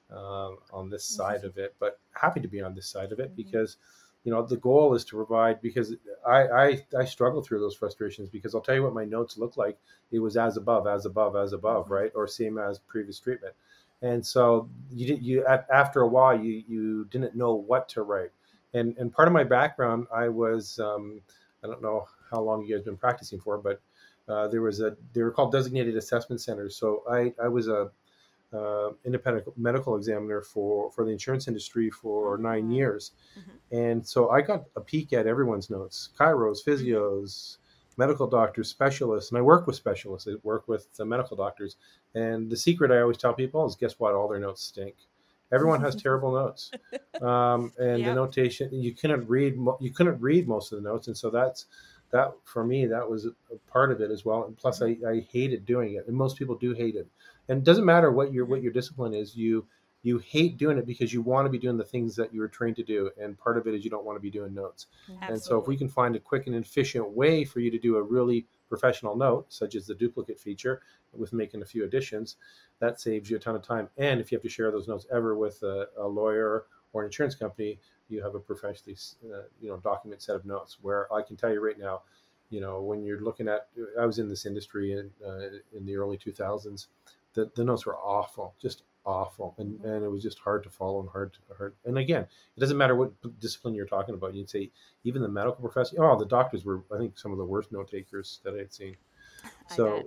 S3: on this side of it, but happy to be on this side of it because, the goal is to provide, because I struggle through those frustrations, because I'll tell you what my notes look like. It was as above, right? Or same as previous treatment. And so after a while, you didn't know what to write. And part of my background, I was, I don't know how long you guys been practicing for, but they were called designated assessment centers. So I was a independent medical examiner for the insurance industry for 9 years. And so I got a peek at everyone's notes, chiros, physios, medical doctors, specialists. And I work with specialists. I work with the medical doctors. And the secret I always tell people is, guess what? All their notes stink. Everyone has terrible notes. And the notation, you couldn't read most of the notes. And so that for me, that was a part of it as well. And plus I hated doing it. And most people do hate it. And it doesn't matter what your discipline is. You hate doing it because you want to be doing the things that you were trained to do. And part of it is you don't want to be doing notes. Absolutely. And so if we can find a quick and efficient way for you to do a really professional note, such as the duplicate feature with making a few additions, that saves you a ton of time. And if you have to share those notes ever with a lawyer or an insurance company, you have a professionally document set of notes, where I can tell you right now, when you're looking at, I was in this industry in the early 2000s, the notes were awful, just awful. And it was just hard to follow and hard. And again, it doesn't matter what discipline you're talking about. You'd say even the medical profession, the doctors were, I think, some of the worst note takers that I'd seen. So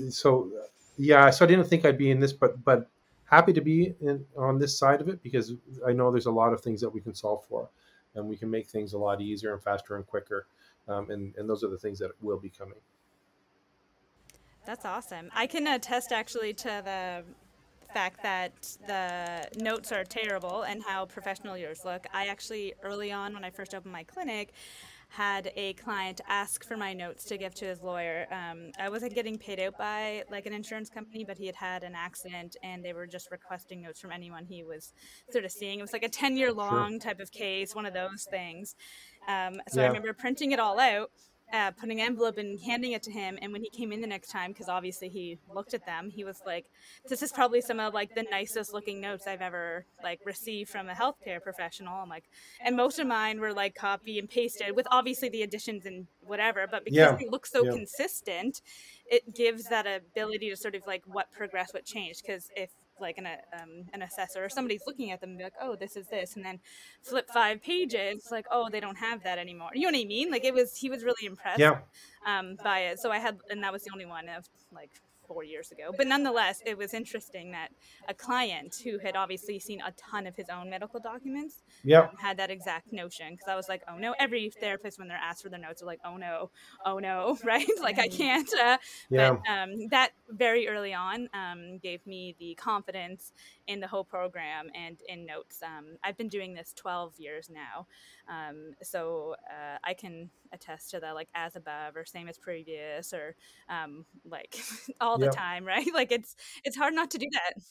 S3: I didn't think I'd be in this, but happy to be on this side of it, because I know there's a lot of things that we can solve for, and we can make things a lot easier and faster and quicker. And those are the things that will be coming.
S1: That's awesome. I can attest actually to the fact that the notes are terrible and how professional yours look. I actually, early on when I first opened my clinic, had a client ask for my notes to give to his lawyer. I wasn't getting paid out by like an insurance company, but he had had an accident and they were just requesting notes from anyone he was sort of seeing. It was like a 10-year
S3: Sure.
S1: long type of case, one of those things. So I
S3: Yeah.
S1: remember printing it all out, putting an envelope and handing it to him. And when he came in the next time, because obviously he looked at them, he was like, "This is probably some of like the nicest looking notes I've ever like received from a healthcare professional." I'm like, and most of mine were like copy and pasted with obviously the additions and whatever, but because
S3: Yeah.
S1: they look so
S3: Yeah.
S1: consistent, it gives that ability to sort of like what progressed, what changed. Because if like an assessor or somebody's looking at them and be like, "Oh, this is this," and then flip 5 pages, like, "Oh, they don't have that anymore." You know what I mean? Like he was really impressed
S3: Yeah.
S1: by it. So and that was the only one of like 4 years ago. But nonetheless, it was interesting that a client who had obviously seen a ton of his own medical documents
S3: Yeah.
S1: had that exact notion. Because I was like, "Oh no!" Every therapist, when they're asked for their notes, are like, "Oh no, oh no," right? Like I can't. But
S3: Yeah.
S1: that very early on gave me the confidence in the whole program and in notes. I've been doing this 12 years now, so I can attest to the like as above or same as previous or like all the
S3: Yeah.
S1: time, right? Like it's hard not to do that.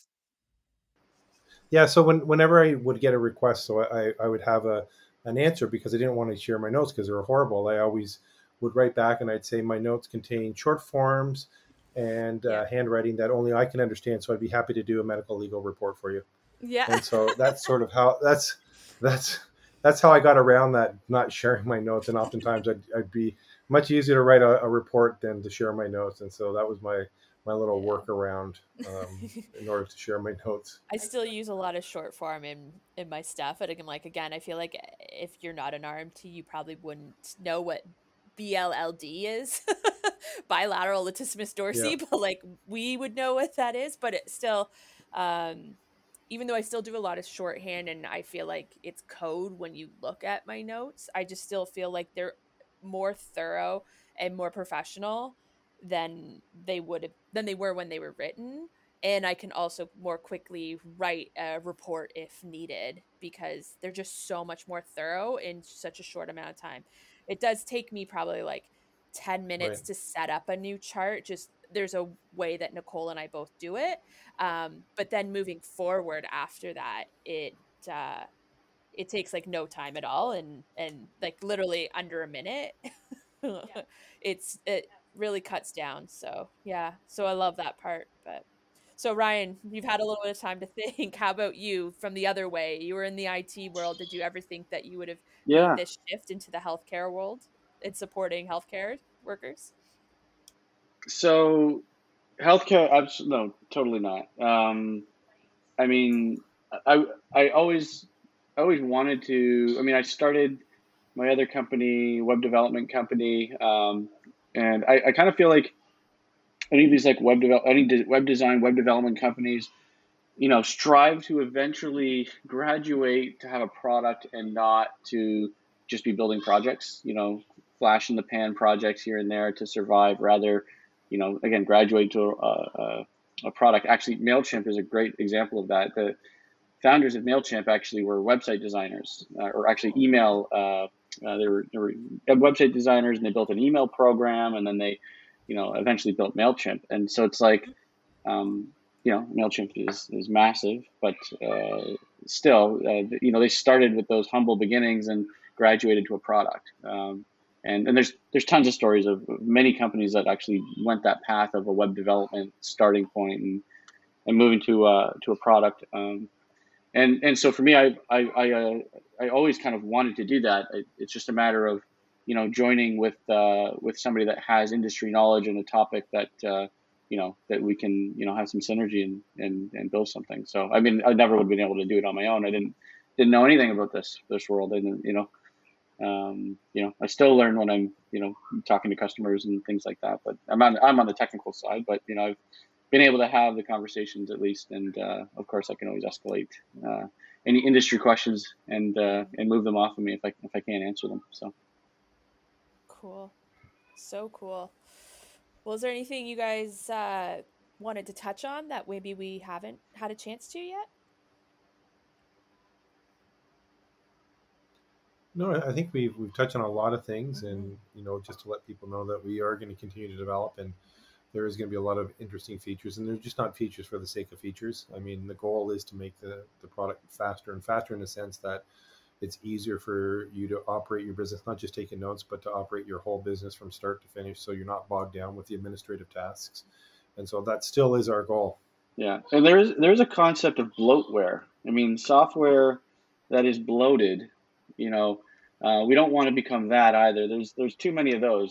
S3: Yeah. So whenever I would get a request, so I would have an answer because I didn't want to share my notes because they were horrible. I always would write back and I'd say my notes contain short forms and
S1: Yeah.
S3: handwriting that only I can understand. So I'd be happy to do a medical legal report for you.
S1: Yeah.
S3: And so that's sort of how that's that's how I got around that not sharing my notes. And oftentimes I'd be much easier to write a report than to share my notes. And so that was my little
S2: Yeah.
S3: workaround in order to share my notes.
S2: I still use a lot of short form in my stuff. And like again, I feel like if you're not an RMT, you probably wouldn't know what BLLD is, bilateral latissimus
S3: Yeah.
S2: dorsi, but like we would know what that is. But it still, um, even though I still do a lot of shorthand and I feel like it's code when you look at my notes, I just still feel like they're more thorough and more professional than they were when they were written, and I can also more quickly write a report if needed because they're just so much more thorough in such a short amount of time. It does take me probably like 10 minutes
S3: Right.
S2: to set up a new chart. Just there's a way that Nicole and I both do it. But then moving forward after that, uh, it takes like no time at all and like literally under a minute. It really cuts down. So yeah, so I love that part. But so Ryan, you've had a little bit of time to think. How about you from the other way? You were in the IT world. Did you ever think that you would have made
S4: Yeah.
S2: this shift into the healthcare world and supporting healthcare workers?
S4: So healthcare, no, totally not. I mean, I I always I always wanted to. I mean, I started my other company, web development company, and I kind of feel like any of these like web design, web development companies, strive to eventually graduate to have a product and not to just be building projects, flash in the pan projects here and there to survive. Rather, again, graduate to a product. Actually, MailChimp is a great example of that. The founders of MailChimp actually were website designers, or actually email. They were website designers, and they built an email program, and then they, eventually built MailChimp. And so it's like, MailChimp is massive, but still, they started with those humble beginnings and graduated to a product. And there's tons of stories of many companies that actually went that path of a web development starting point and moving to a product. And so for me, I always kind of wanted to do that. It's just a matter of, joining with somebody that has industry knowledge in a topic that that we can have some synergy and build something. So I mean, I never would have been able to do it on my own. I didn't know anything about this world. I didn't, I still learn when I'm talking to customers and things like that. But I'm on the technical side. But I've been able to have the conversations at least, and of course I can always escalate any industry questions and move them off of me if I can't answer them. So
S2: Cool. So cool. Well, is there anything you guys wanted to touch on that maybe we haven't had a chance to yet?
S3: No, I think we've touched on a lot of things,
S2: Mhm.
S3: and just to let people know that we are going to continue to develop, and there is going to be a lot of interesting features, and they're just not features for the sake of features. I mean, the goal is to make the product faster and faster in the sense that it's easier for you to operate your business, not just taking notes, but to operate your whole business from start to finish, so you're not bogged down with the administrative tasks. And so that still is our goal.
S4: Yeah, and there's a concept of bloatware. I mean, software that is bloated, we don't want to become that either. There's too many of those.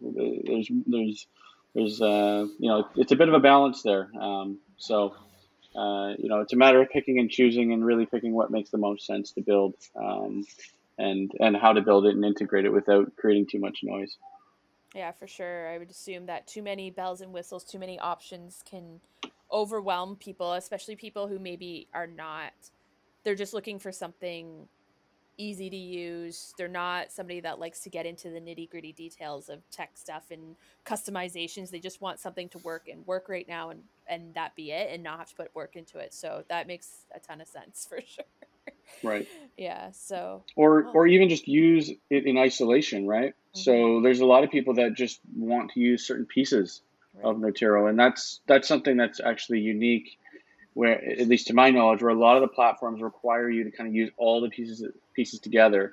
S4: There's it's a bit of a balance there. It's a matter of picking and choosing and really picking what makes the most sense to build, and how to build it and integrate it without creating too much noise.
S2: Yeah, for sure. I would assume that too many bells and whistles, too many options can overwhelm people, especially people who maybe are not, they're just looking for something easy to use. They're not somebody that likes to get into the nitty-gritty details of tech stuff and customizations. They just want something to work right now, and that be it, and not have to put work into it. So that makes a ton of sense for sure.
S4: Right.
S2: Yeah. So
S4: or even just use it in isolation, right?
S2: Mhm.
S4: So there's a lot of people that just want to use certain pieces of Notero, and that's something that's actually unique, where, at least to my knowledge, where a lot of the platforms require you to kind of use all the pieces together,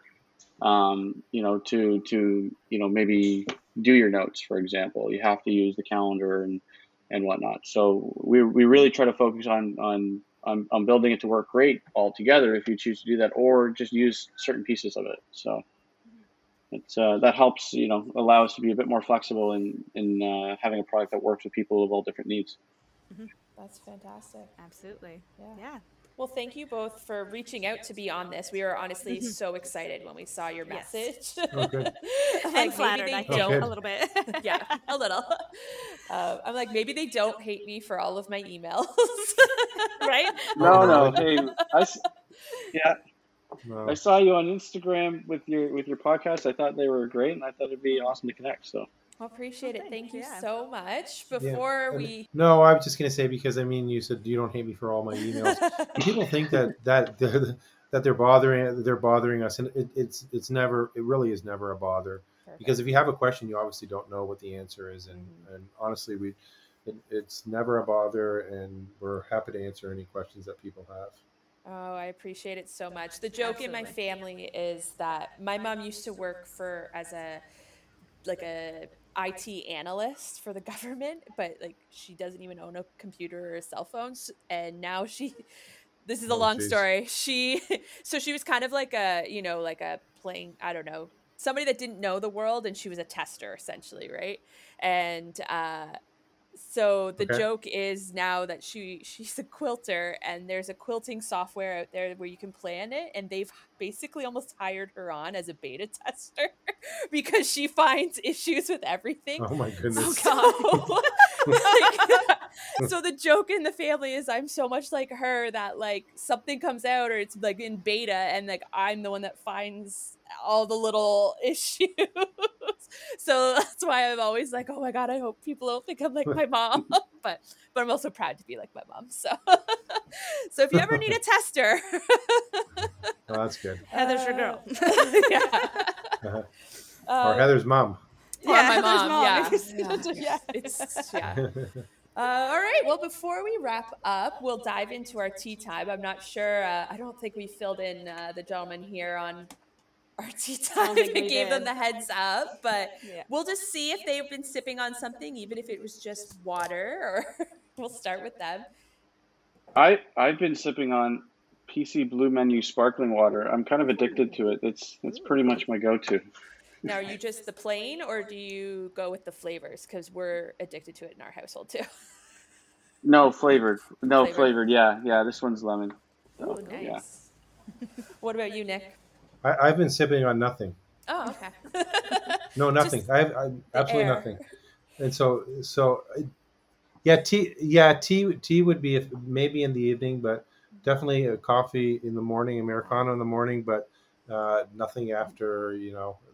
S4: to maybe do your notes, for example. You have to use the calendar and whatnot. So we really try to focus on building it to work great all together if you choose to do that, or just use certain pieces of it. So it's that helps, allow us to be a bit more flexible in having a product that works with people of all different needs.
S2: That's fantastic.
S1: Absolutely.
S2: Yeah.
S1: Yeah.
S2: Well, thank you both for reaching out to be on this. We were honestly so excited when we saw your
S1: Yes.
S2: message.
S3: Okay.
S1: And
S2: Like,
S1: flattered,
S2: maybe
S1: I
S2: they
S1: think,
S2: don't.
S1: a little bit.
S2: Yeah, a little. I'm like, maybe they don't hate me for all of my emails.
S1: Right?
S4: No. Hey, yeah.
S3: No.
S4: I saw you on Instagram with your podcast. I thought they were great, and I thought it'd be awesome to connect. So
S2: Well, appreciate it. Thank you
S1: Yeah.
S2: so much.
S3: Yeah.
S2: Before
S3: And-
S2: we
S3: No, I was just going to say, because I mean, you said you don't hate me for all my emails. People think that they're bothering us, and it's never. It really is never a bother. Because if you have a question, you obviously don't know what the answer is, and honestly, it's never a bother, and we're happy to answer any questions that people have.
S2: Oh, I appreciate it so much. The joke in my family is that my mom used to work as a IT analyst for the government, but like she doesn't even own a computer or cell phones. And now this is a long
S3: geez.
S2: story. So she was kind of like a playing, I don't know, somebody that didn't know the world, and she was a tester essentially, right? And so the
S3: Okay.
S2: joke is now that she's a quilter, and there's a quilting software out there where you can plan it, and they've basically almost hired her on as a beta tester because she finds issues with everything.
S3: Oh my goodness.
S2: So the joke in the family is I'm so much like her that like something comes out or it's like in beta, and like I'm the one that finds all the little issues. So that's why I'm always like, oh my god, I hope people don't think I'm like my mom. but I'm also proud to be like my mom. So if you ever need a tester,
S3: Oh, that's good.
S1: Heather's your girl.
S2: Yeah.
S3: Or Heather's mom.
S2: Or my
S1: Heather's
S2: mom. Yeah.
S1: Yeah.
S2: It's all right. Well, before we wrap up, we'll dive into our tea time. I'm not sure. I don't think we filled in the gentleman here on our tea time and gave them the heads up, but we'll just see if they've been sipping on something, even if it was just water, or we'll start with them.
S4: I've been sipping on PC Blue Menu sparkling water. I'm kind of addicted to it. It's pretty much my go-to.
S2: Now, are you just the plain, or do you go with the flavors? Because we're addicted to it in our household too.
S4: No, flavored. Flavored. Yeah. This one's lemon. So,
S2: Oh, nice.
S4: Yeah.
S2: What about you, Nick?
S3: I've been sipping on nothing.
S2: Oh, okay.
S3: No, nothing.
S2: Just
S3: I absolutely
S2: air.
S3: nothing. And so yeah, tea would be maybe in the evening, but definitely a coffee in the morning, Americano in the morning, but nothing after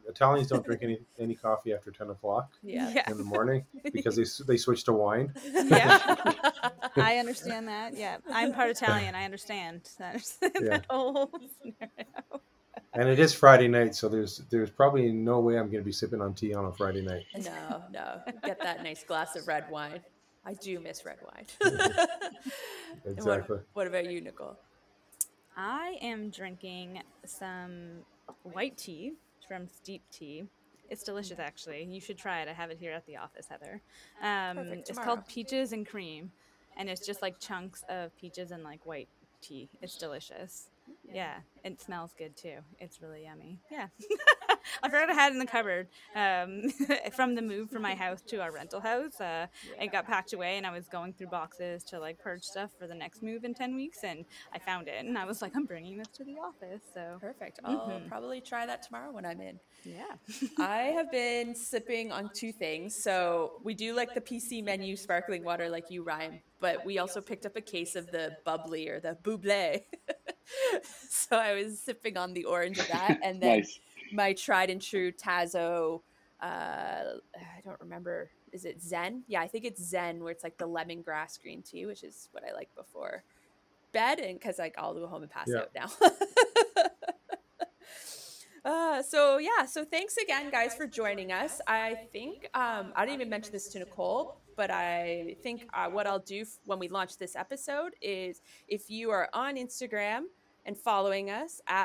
S3: Italians don't drink any coffee after 10 o'clock
S2: Yeah.
S3: in the morning because they switch to wine.
S1: Yeah. I understand that. Yeah, I'm part Italian. I understand that whole scenario.
S3: And it is Friday night, so there's probably no way I'm going to be sipping on tea on a Friday night.
S2: No. Get that nice glass of red wine. I do miss red wine.
S3: Exactly.
S2: What about you, Nicole?
S1: I am drinking some white tea from Steep Tea. It's delicious, actually. You should try it. I have it here at the office, Heather.
S2: Perfect,
S1: It's
S2: tomorrow.
S1: called Peaches and Cream, and it's just like chunks of peaches and like white tea. It's delicious. Yeah, it smells good too. It's really yummy. Yeah. I forgot I had it in the cupboard from the move from my house to our rental house. It got packed away, and I was going through boxes to like purge stuff for the next move in 10 weeks, and I found it, and I was like, I'm bringing this to the office. So
S2: Perfect. I'll probably try that tomorrow when I'm in.
S1: yeah.
S2: I have been sipping on two things. So we do like the PC menu sparkling water like you, Ryan, but we also picked up a case of the bubbly or the bubbly. So I was sipping on the orange of that. And then
S4: Nice.
S2: my tried and true Tazo, I don't remember, is it Zen? Yeah, I think it's Zen, where it's like the lemongrass green tea, which is what I like before bed, and because like I'll go home and pass out now. So thanks again, guys, for joining us. I think I didn't even mention this to Nicole, but I think what I'll do when we launch this episode is, if you are on Instagram and following us at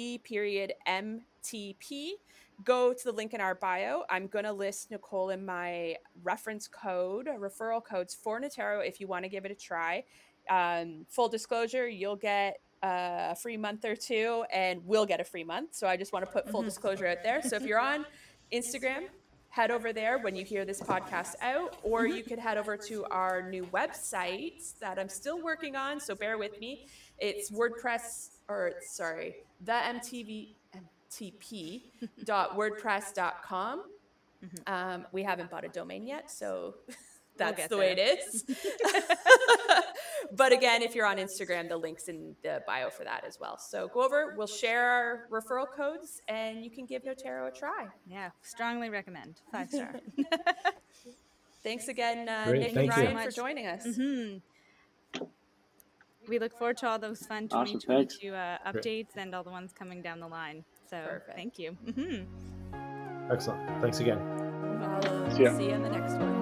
S2: @MTP, go to the link in our bio. I'm going to list Nicole and my referral codes for Natero if you want to give it a try. Full disclosure, you'll get a free month or two, and we'll get a free month. So I just want to put full disclosure out there. So if you're on Instagram, head over there when you hear this podcast out, or you could head over to our new website that I'm still working on, so bear with me. It's themtp.wordpress.com. We haven't bought a domain yet, so that's the way it is. But again, if you're on Instagram, the link's in the bio for that as well. So go over, we'll share our referral codes, and you can give Natero a try.
S1: Yeah, strongly recommend. 5-star.
S2: Thanks again,
S3: Great,
S2: Nick
S3: thank
S2: and
S3: you.
S2: Ryan, for joining us.
S1: We look forward to all those fun
S4: Awesome,
S1: 2022 updates and all the ones coming down the line. So
S2: Perfect.
S1: thank you.
S3: Excellent. Thanks again.
S2: I'll
S4: See ya.
S2: see you in the next one.